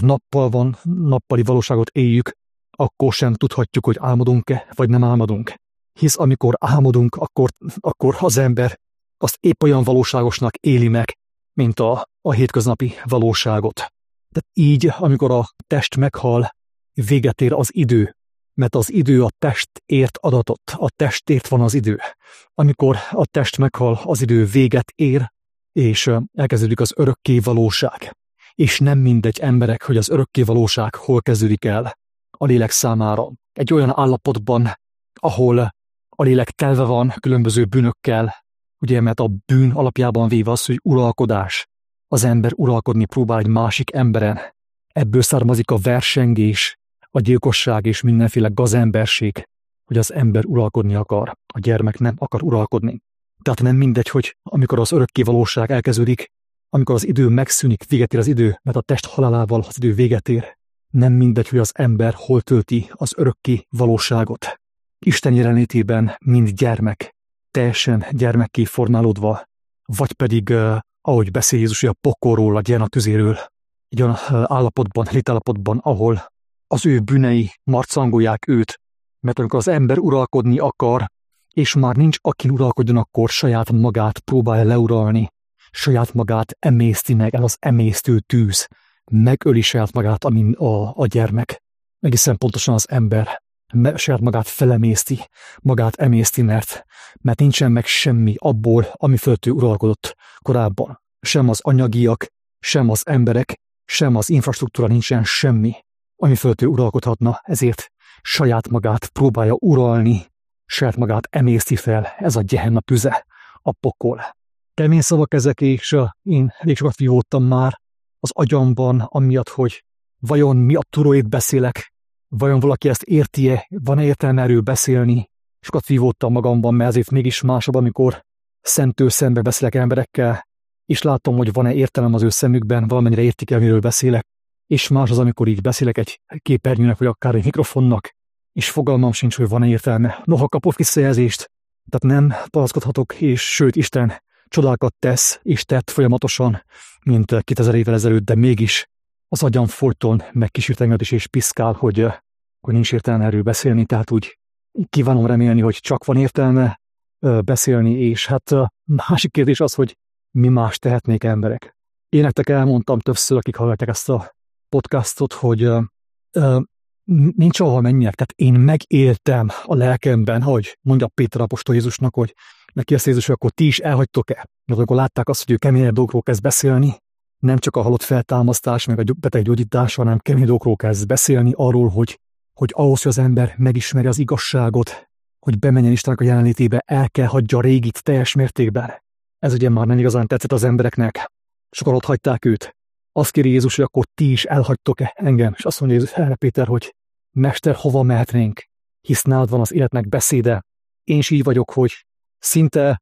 nappali valóságot éljük, akkor sem tudhatjuk, hogy álmodunk-e, vagy nem álmodunk. Hisz amikor álmodunk, akkor az ember azt épp olyan valóságosnak éli meg, mint a hétköznapi valóságot. Tehát így, amikor a test meghal, véget ér az idő, mert az idő a testért adatott, a testért van az idő. Amikor a test meghal, az idő véget ér, és elkezdődik az örökké valóság. És nem mindegy, emberek, hogy az örökké valóság hol kezdődik el a lélek számára. Egy olyan állapotban, ahol a lélek telve van különböző bűnökkel, ugye, mert a bűn alapjában véve az, hogy uralkodás. Az ember uralkodni próbál egy másik emberen. Ebből származik a versengés, a gyilkosság és mindenféle gazemberség, hogy az ember uralkodni akar, a gyermek nem akar uralkodni. Tehát nem mindegy, hogy amikor az örökké valóság elkezdődik, amikor az idő megszűnik, véget ér az idő, mert a test halálával az idő véget ér, nem mindegy, hogy az ember hol tölti az örökké valóságot. Isten jelenlétében, mint gyermek, teljesen gyermekké formálódva, vagy pedig, ahogy beszél Jézus, a pokolról, a gyermektüzéről, egy olyan állapotban, létállapotban, ahol az ő bűnei marcangolják őt, mert amikor az ember uralkodni akar, és már nincs akin uralkodjon, akkor saját magát próbálja leuralni, saját magát emészti meg, ez az emésztő tűz, megöli saját magát, amin a gyermek. Egészen pontosan az ember saját magát felemészti, magát emészti, mert nincsen meg semmi abból, ami fölött ő uralkodott korábban. Sem az anyagiak, sem az emberek, sem az infrastruktúra, nincsen semmi, ami fölött ő uralkodhatna, ezért saját magát próbálja uralni, saját magát emészti fel, ez a Gehenna tüze, a pokol. Kemény szavak ezek, és én elég sokat vívódtam már az agyamban, amiatt, hogy vajon mi a turóét beszélek, vajon valaki ezt érti-e, van-e értelme erről beszélni. Sokat vívódtam magamban, mert ezért mégis másabb, amikor szemtől szembe beszélek emberekkel, és látom, hogy van-e értelem az ő szemükben, valamennyire értik el, miről beszélek, és más az, amikor így beszélek egy képernyőnek, vagy akár egy mikrofonnak, és fogalmam sincs, hogy van-e értelme. Noha kapok visszajelzést, tehát nem panaszkodhatok, és sőt, Isten csodákat tesz, és tett folyamatosan, mint 2000 évvel ezelőtt, de mégis az agyam folyton megkísért engem is, és piszkál, hogy nincs értelme erről beszélni, tehát úgy kívánom remélni, hogy csak van értelme beszélni, és hát másik kérdés az, hogy mi más tehetnék emberek. Én nektek elmondtam többször, akik hallgatják ezt a podcastot, hogy nincs ahol menjek, tehát én megéltem a lelkemben, hogy mondja Péter apostol Jézusnak, hogy neki azt Jézus, hogy akkor ti is elhagytok-e? Mert akkor látták azt, hogy ő keményebb dolgokról kezd beszélni, nem csak a halott feltámasztás, meg a beteg gyógyítás, hanem kemény dolgokról kezd beszélni arról, hogy ahhoz, hogy az ember megismeri az igazságot, hogy bemenjen Istennek a jelenlétébe, el kell hagyja a régit teljes mértékben. Ez ugye már nem igazán tetszett az embereknek. Sokan ott hagyták őt. Azt kéri Jézus, hogy akkor ti is elhagytok-e engem? És azt mondja Jézus erre Péter, hogy Mester, hova mehetnénk? Hisz nálad van az életnek beszéde. Én is így vagyok, hogy szinte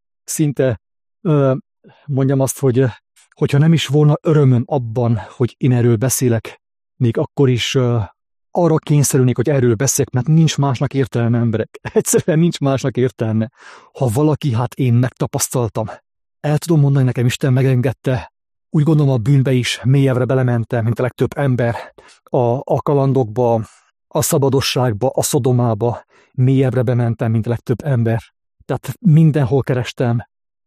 mondjam azt, hogy hogyha nem is volna örömöm abban, hogy én erről beszélek, még akkor is arra kényszerülnék, hogy erről beszélek, mert nincs másnak értelme, emberek. Egyszerűen nincs másnak értelme. Ha valaki, hát én megtapasztaltam. El tudom mondani, nekem Isten megengedte. Úgy gondolom, a bűnbe is mélyebbre belementem, mint a legtöbb ember. A kalandokba, a szabadosságba, a szodomába mélyebbre bementem, mint a legtöbb ember. Tehát mindenhol kerestem,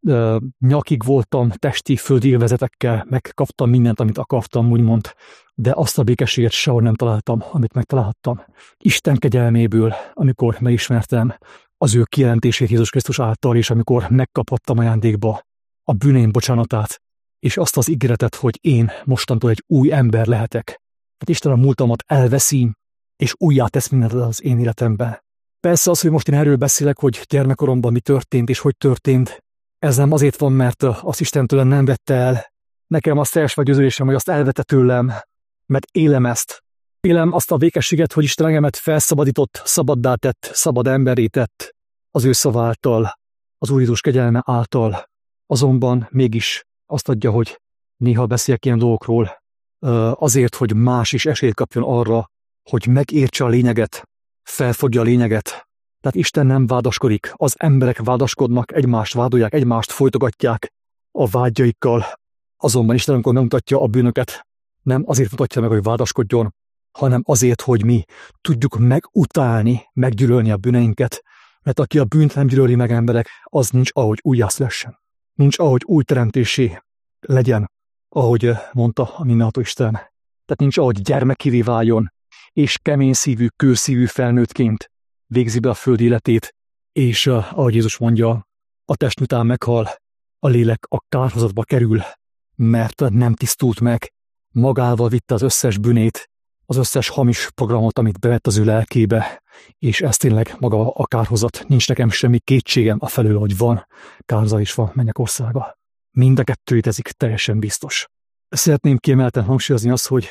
nyakig voltam testi, földi élvezetekkel, megkaptam mindent, amit akartam, úgymond, de azt a békességet sehol nem találtam, amit megtalálhattam. Isten kegyelméből, amikor megismertem az ő kijelentését Jézus Krisztus által, és amikor megkaphattam ajándékba a bűneim bocsánatát, és azt az ígéretet, hogy én mostantól egy új ember lehetek. Hát Isten a múltamat elveszi, és újjá tesz mindent az én életemben. Persze az, hogy most én erről beszélek, hogy gyermekkoromban mi történt, és hogy történt, ez nem azért van, mert azt Isten tőlem nem vette el. Nekem az teljes meggyőződésem, hogy azt elvette tőlem, mert élem ezt. Élem azt a békességet, hogy Isten engemet felszabadított, szabaddá tett, szabad emberré tett az ő szava által, az Úr Jézus kegyelme által. Azonban mégis azt adja, hogy néha beszéljek ilyen dolgokról, azért, hogy más is esélyt kapjon arra, hogy megértse a lényeget, felfogja a lényeget. Tehát Isten nem vádaskodik, az emberek vádaskodnak, egymást vádolják, egymást folytogatják a vágyaikkal. Azonban Isten, amikor megmutatja a bűnöket, nem azért mutatja meg, hogy vádaskodjon, hanem azért, hogy mi tudjuk megutálni, meggyűlölni a bűneinket, mert aki a bűnt nem gyűlöli meg, emberek, az nincs ahogy újjászülessen. Nincs ahogy új teremtésé legyen, ahogy mondta a mindenható Isten. Tehát nincs ahogy gyermekévé váljon, és kemény szívű, kőszívű felnőttként végzi be a föld életét, és ahogy Jézus mondja, a test után meghal, a lélek a kárhozatba kerül, mert nem tisztult meg, magával vitte az összes bűnét, az összes hamis programot, amit bevett az ő lelkébe, és ez tényleg maga a kárhozat. Nincs nekem semmi kétségem afelől, hogy van kárhozat is van mennyek országa. Mind a kettő létezik, teljesen biztos. Szeretném kiemelten hangsúlyozni azt, hogy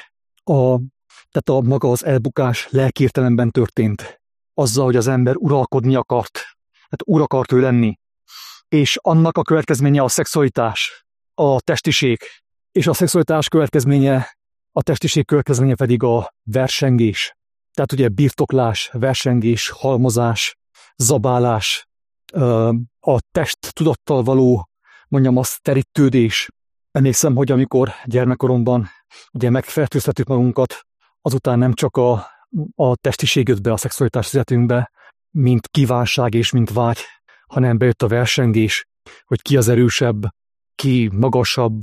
maga az elbukás lelkiértelemben történt. Azzal, hogy az ember uralkodni akart, tehát ur akart ő lenni, és annak a következménye a szexualitás, a testiség, és a szexualitás következménye, a testiség következménye pedig a versengés. Tehát ugye birtoklás, versengés, halmozás, zabálás, a test tudattal való, mondjam azt, terítődés. Emlékszem, hogy amikor gyermekkoromban ugye megfertőztettük magunkat, azután nem csak a testiség jött be a szexualitás életünkbe, mint kívánság és mint vágy, hanem bejött a versengés, hogy ki az erősebb, ki magasabb,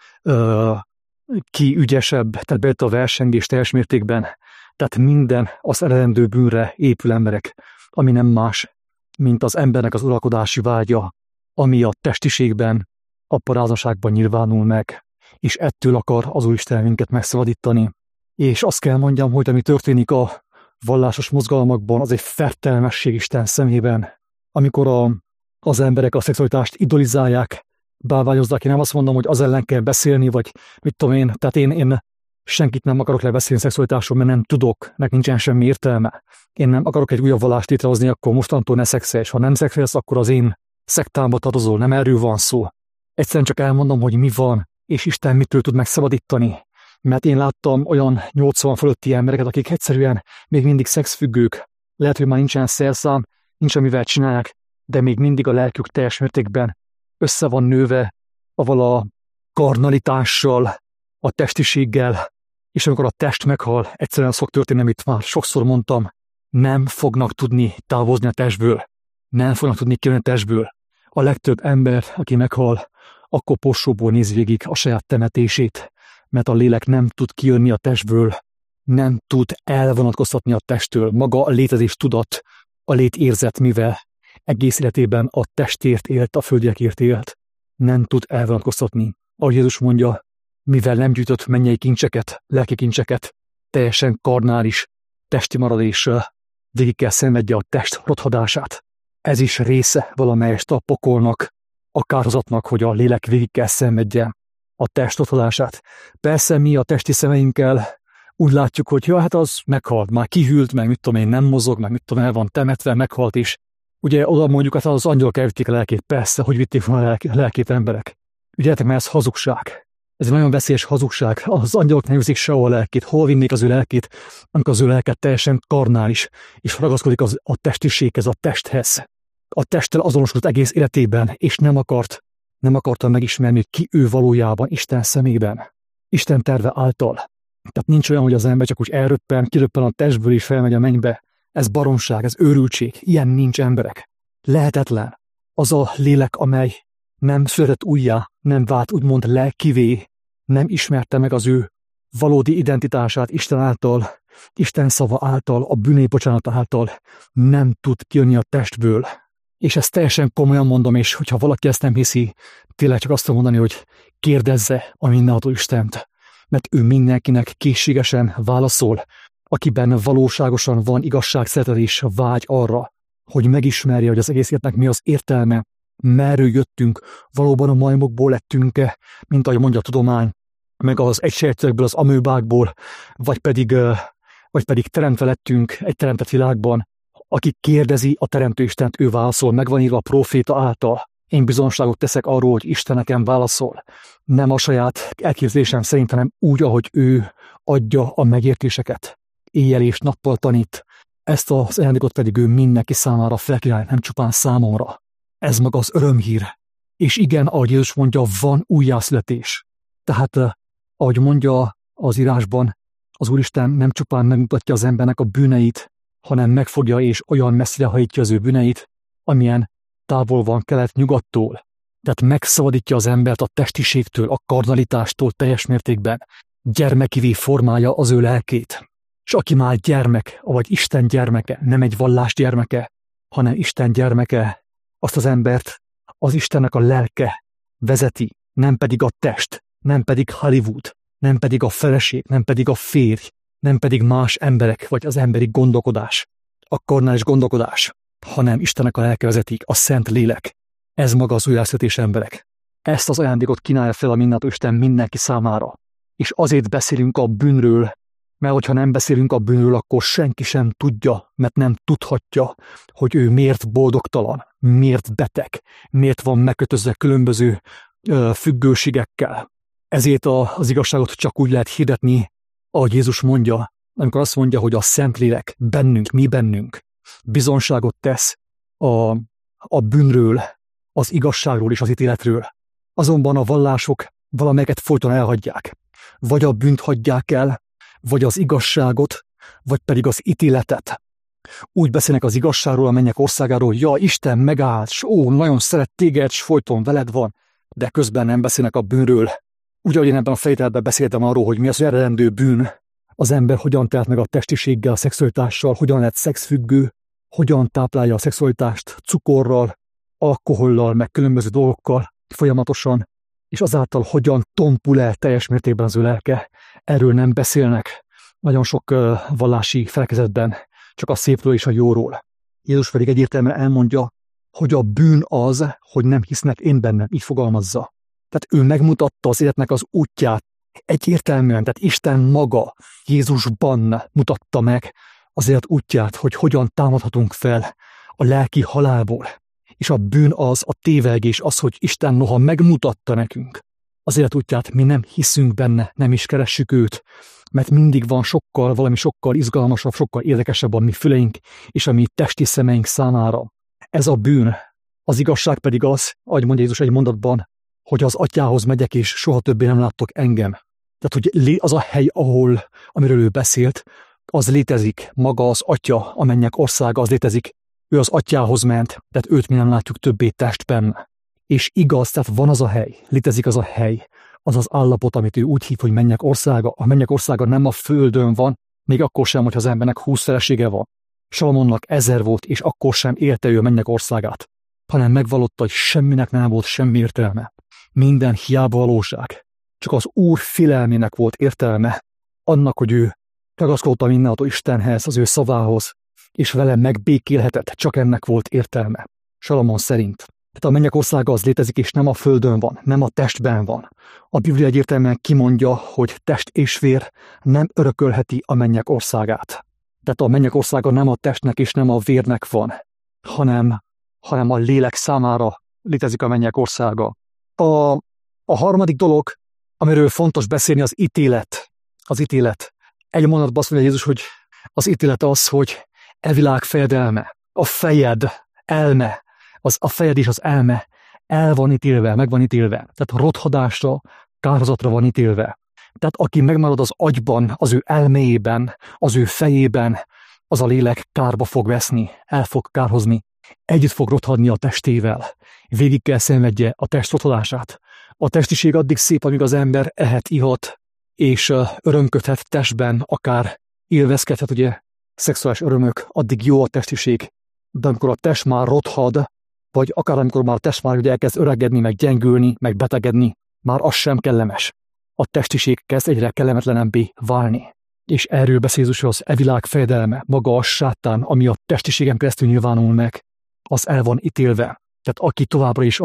ki ügyesebb, tehát bejött a versengés teljes mértékben. Tehát minden az eredendő bűnre épül, emberek, ami nem más, mint az embernek az uralkodási vágya, ami a testiségben, a paráznaságban nyilvánul meg, és ettől akar az Úristen minket megszabadítani. És azt kell mondjam, hogy ami történik a vallásos mozgalmakban az egy fertelmesség Isten szemében, amikor az emberek a szexualitást idolizálják, bálványozzák. Én nem azt mondom, hogy az ellen kell beszélni, vagy mit tudom én, tehát én senkit nem akarok lebeszélni szexualitásról, mert nem tudok, meg nincsen semmi értelme. Én nem akarok egy újabb vallást létrehozni, akkor mostantól ne szexelj, és ha nem szexelsz, akkor az én szektámba tartozol, nem erről van szó. Egyszerűen csak elmondom, hogy mi van, és Isten mitől tud megszabadítani. Mert én láttam olyan 80 fölötti embereket, akik egyszerűen még mindig szexfüggők. Lehet, hogy már nincsen szerszám, nincs amivel csinálják, de még mindig a lelkük teljes mértékben össze van nőve avval a karnalitással, a testiséggel, és amikor a test meghal, egyszerűen szok történni, amit már sokszor mondtam, nem fognak tudni távozni a testből, nem fognak tudni kijönni a testből. A legtöbb ember, aki meghal, akkor posóból néz végig a saját temetését, mert a lélek nem tud kijönni a testből, nem tud elvonatkoztatni a testtől, maga a létezés tudat, a létérzet, mivel egész életében a testért élt, a földiekért élt, nem tud elvonatkoztatni. Ahogy Jézus mondja, mivel nem gyűjtött mennyei kincseket, lelki kincseket, teljesen karnális, testi maradéssal végig kell szenvedje a test rothadását. Ez is része valamelyest a pokolnak, a kárhozatnak, hogy a lélek végig kell szenvedje a test rothadását. Persze mi a testi szemeinkkel úgy látjuk, hogy ja, hát az meghalt, már kihűlt, meg mit tudom én, nem mozog, meg mit tudom, el van temetve, meghalt is. Ugye oda mondjuk, hát az angyalok elvitték a lelkét, persze, hogy vitték volna a lelkét emberek. Ügyeljetek, mert ez hazugság. Ez egy nagyon veszélyes hazugság. Az angyalok nem viszik sehol a lelkét. Hol vinnék az ő lelkét, amikor az ő lelke teljesen karnális, és ragaszkodik a testiséghez, a testhez. A testtel azonosult egész életében, és nem akarta megismerni, hogy ki ő valójában Isten szemében, Isten terve által. Tehát nincs olyan, hogy az ember csak úgy kiröppen a testből és felmegy a mennybe. Ez baromság, ez őrültség. Ilyen nincs, emberek. Lehetetlen. Az a lélek, amely nem született újjá, nem vált úgymond lelkivé, nem ismerte meg az ő valódi identitását Isten által, Isten szava által, a bűnei bocsánata által, nem tud kijönni a testből. És ezt teljesen komolyan mondom, és hogyha valaki ezt nem hiszi, tényleg csak azt tudom mondani, hogy kérdezze a mindenható Istent, mert ő mindenkinek készségesen válaszol, akiben valóságosan van igazság, szeretet és vágy arra, hogy megismerje, hogy az egész életnek mi az értelme, merről jöttünk, valóban a majmokból lettünk-e, mint ahogy mondja a tudomány, meg az egysejtőekből, az amőbákból, vagy pedig teremtve lettünk egy teremtett világban. Aki kérdezi a Teremtő Istent, ő válaszol, megvan írva a próféta által. Én bizonságot teszek arról, hogy Isten nekem válaszol. Nem a saját elképzelésem szerint, hanem úgy, ahogy ő adja a megértéseket. Éjjel és nappal tanít. Ezt az ajándékot pedig ő mindenki számára felkínálja, nem csupán számomra. Ez maga az örömhír. És igen, ahogy Jézus mondja, van újjászületés. Tehát, ahogy mondja az írásban, az Úristen nem csupán megmutatja az embernek a bűneit, hanem megfogja és olyan messzire hajítja az ő bűneit, amilyen távol van kelet-nyugattól. Tehát megszabadítja az embert a testiségtől, a karnalitástól teljes mértékben. Gyermekivé formálja az ő lelkét. És aki már gyermek, vagy Isten gyermeke, nem egy vallás gyermeke, hanem Isten gyermeke, azt az embert az Istennek a lelke vezeti, nem pedig a test, nem pedig Hollywood, nem pedig a feleség, nem pedig a férj, nem pedig más emberek, vagy az emberi gondolkodás, a karnális gondolkodás, hanem Istennek a lelke vezetik, a Szent Lélek. Ez maga az újjászületés, emberek. Ezt az ajándékot kínálja fel a mindenható Isten mindenki számára. És azért beszélünk a bűnről, mert hogyha nem beszélünk a bűnről, akkor senki sem tudja, mert nem tudhatja, hogy ő miért boldogtalan, miért beteg, miért van megkötözve különböző függőségekkel. Ezért az igazságot csak úgy lehet hirdetni, ahogy Jézus mondja, amikor azt mondja, hogy a Szentlélek bennünk, mi bennünk, bizonságot tesz a bűnről, az igazságról és az ítéletről. Azonban a vallások valamelyeket folyton elhagyják. Vagy a bűnt hagyják el, vagy az igazságot, vagy pedig az ítéletet. Úgy beszélnek az igazságról, a mennyek országáról, ja, Isten megállt, s nagyon szeret téged, s folyton veled van, de közben nem beszélnek a bűnről. Úgy, ahogy én ebben a fejteletben beszéltem arról, hogy mi az eredendő bűn, az ember hogyan telt meg a testiséggel, a szexualitással, hogyan lett szexfüggő, hogyan táplálja a szexualitást cukorral, alkohollal, meg különböző dolgokkal folyamatosan, és azáltal hogyan tompul el teljes mértékben az ő lelke. Erről nem beszélnek. nagyon sok vallási felekezetben csak a szépről és a jóról. Jézus pedig egyértelműen elmondja, hogy a bűn az, hogy nem hisznek én bennem, így fogalmazza. Tehát ő megmutatta az életnek az útját egyértelműen, tehát Isten maga Jézusban mutatta meg az élet útját, hogy hogyan támadhatunk fel a lelki halálból. És a bűn az, a tévegés az, hogy Isten noha megmutatta nekünk az élet útját, mi nem hiszünk benne, nem is keressük őt, mert mindig van valami sokkal izgalmasabb, sokkal érdekesebb a mi füleink és a mi testi szemeink számára. Ez a bűn. Az igazság pedig az, ahogy mondja Jézus egy mondatban, hogy az atyához megyek, és soha többé nem láttok engem. Tehát, hogy az a hely, amiről ő beszélt, az létezik, maga az atya, a mennyek országa, az létezik. Ő az atyához ment, tehát őt mi nem látjuk többé testben. És igaz, tehát van az a hely, létezik az a hely, az az állapot, amit ő úgy hív, hogy mennyek országa. A mennyek országa nem a földön van, még akkor sem, hogyha az embernek 20 felesége van. Salomonnak 1000 volt, és akkor sem élte ő a mennyek országát, hanem megvallotta, hogy semminek nem volt semmi értelme. Minden hiába valóság. Csak az Úr félelmének volt értelme, annak, hogy ő ragaszkodta mindenható Istenhez, az ő szavához, és vele megbékélhetett, csak ennek volt értelme. Salomon szerint. Tehát a mennyek országa az létezik, és nem a földön van, nem a testben van. A Biblia egyértelműen kimondja, hogy test és vér nem örökölheti a mennyek országát. Tehát a mennyek országa nem a testnek és nem a vérnek van, hanem a lélek számára létezik a mennyek országa. A harmadik dolog, amiről fontos beszélni, az ítélet. Az ítélet. Egy mondatban azt mondja Jézus, hogy az ítélet az, hogy világ fejedelme, a fejed, elme, a fejed és az elme el van ítélve, meg van ítélve. Tehát rothadásra, kárhozatra van ítélve. Tehát aki megmarad az agyban, az ő elméjében, az ő fejében, az a lélek kárba fog veszni, el fog kárhozni. Együtt fog rothadni a testével. Végig kell szenvedje a test rothadását. A testiség addig szép, amíg az ember ehet, ihat, és örömködhet testben, akár élvezkedhet, ugye, szexuális örömök, addig jó a testiség. De amikor a test már rothad, vagy akár amikor már a test már ugye elkezd öregedni, meg gyengülni, meg betegedni, már az sem kellemes. A testiség kezd egyre kellemetlenebbé válni. És erről beszél Jézus, hogy az világ fejedelme, maga a sátán, ami a testiségen keresztül nyilvánul meg, az el van ítélve. Tehát aki továbbra is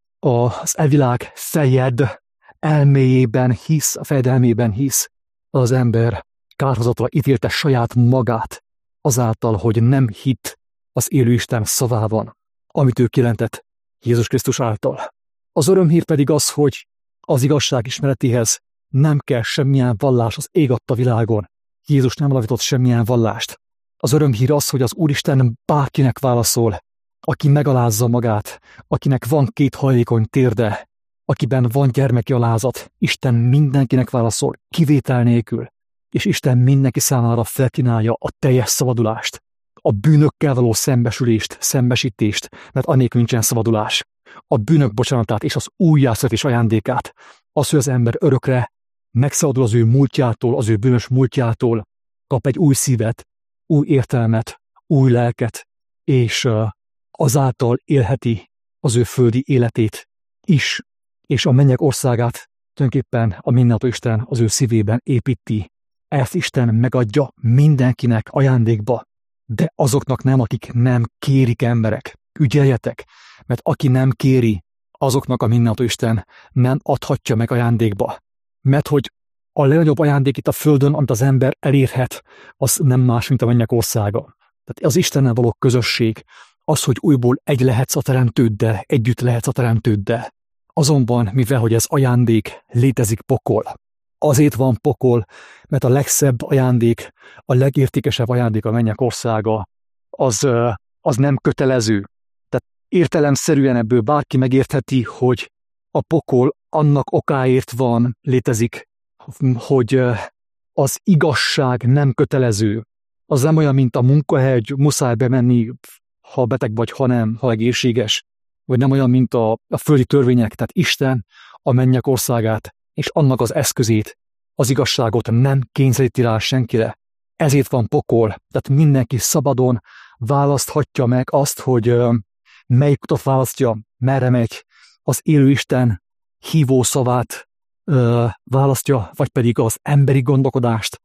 az világ fejed elméjében hisz, a fejedelmében hisz, az ember kárhozatra ítélte saját magát azáltal, hogy nem hitt az élő Isten szavában, amit ő kijelentett Jézus Krisztus által. Az örömhír pedig az, hogy az igazság ismeretéhez nem kell semmilyen vallás az ég adta világon. Jézus nem alapított semmilyen vallást. Az örömhír az, hogy az Úristen bárkinek válaszol, aki megalázza magát, akinek van 2 hajlékony térde, akiben van gyermeki alázat, Isten mindenkinek válaszol, kivétel nélkül, és Isten mindenki számára felkínálja a teljes szabadulást, a bűnökkel való szembesülést, szembesítést, mert annélkül nincsen szabadulás, a bűnök bocsánatát és az újjászületés ajándékát, az, hogy az ember örökre megszabadul az ő múltjától, az ő bűnös múltjától, kap egy új szívet, új értelmet, új lelket, és azáltal élheti az ő földi életét is, és a mennyek országát tulajdonképpen a mindenható Isten az ő szívében építi. Ezt Isten megadja mindenkinek ajándékba, de azoknak nem, akik nem kérik emberek. Ügyeljetek, mert aki nem kéri, azoknak a mindenható Isten nem adhatja meg ajándékba. Mert hogy a legnagyobb ajándék itt a földön, amit az ember elérhet, az nem más, mint a mennyek országa. Tehát az Istennel való közösség, az, hogy újból egy lehetsz a teremtőddel, együtt lehetsz a teremtőddel. Azonban, mivel hogy ez ajándék, létezik pokol. Azért van pokol, mert a legszebb ajándék, a legértékesebb ajándék a mennyek országa, az nem kötelező. Tehát értelemszerűen ebből bárki megértheti, hogy a pokol annak okáért van, létezik, hogy az igazság nem kötelező. Az nem olyan, mint a munkahely, hogy muszáj bemenni, ha beteg vagy, ha nem, ha egészséges. Vagy nem olyan, mint a földi törvények, tehát Isten a mennyek országát és annak az eszközét, az igazságot nem kényszeríti rá senkire. Ezért van pokol, tehát mindenki szabadon választhatja meg azt, hogy melyik utat választja, merre megy, az élő Isten hívó szavát választja, vagy pedig az emberi gondolkodást,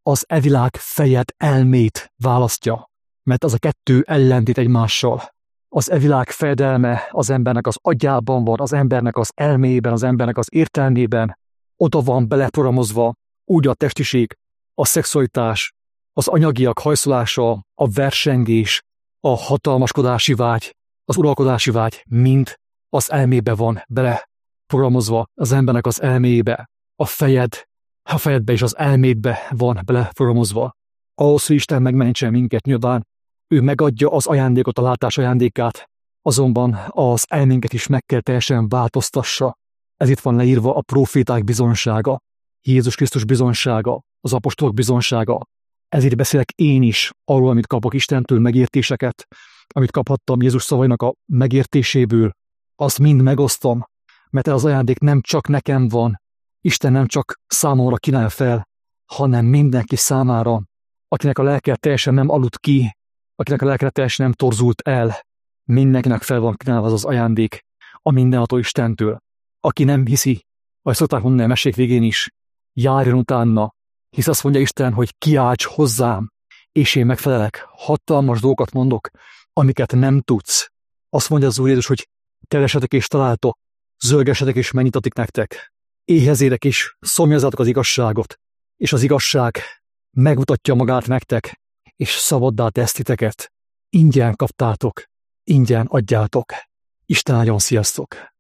az evilág fejet, elmét választja, mert az a kettő ellentét egymással. Az evilág fejedelme az embernek az agyában van, az embernek az elméjében, az embernek az értelmében, oda van beleprogramozva, úgy a testiség, a szexualitás, az anyagiak hajszolása, a versengés, a hatalmaskodási vágy, az uralkodási vágy mind az elmébe van beleprogramozva, az embernek az elmébe, a fejedbe és az elmédbe van beleprogramozva. Ahhoz, hogy Isten megmentsen minket nyilván, ő megadja az ajándékot, a látás ajándékát, azonban az elménket is meg kell teljesen változtassa. Ez itt van leírva a proféták bizonysága, Jézus Krisztus bizonysága, az apostolok bizonysága. Ezért beszélek én is arról, amit kapok Istentől, megértéseket, amit kaphattam Jézus szavainak a megértéséből, azt mind megosztom, mert ez az ajándék nem csak nekem van, Isten nem csak számomra kínál fel, hanem mindenki számára, akinek a lelke teljesen nem aludt ki, akinek a lelke teljesen nem torzult el, mindenkinek fel van kínálva az ajándék a mindenható Istentől. Aki nem hiszi, vagy szokták mondani a mesék végén is, járjon utána, hisz azt mondja Isten, hogy kiálts hozzám, és én megfelelek, hatalmas dolgokat mondok, amiket nem tudsz. Azt mondja az Úr Jézus, hogy keresetek és találtok, zörgesetek és megnyitatik nektek. Éhezétek és szomjazátok az igazságot, és az igazság megmutatja magát nektek, és szabaddá tesz titeket. Ingyen kaptátok, ingyen adjátok. Isten áldjon, sziasztok!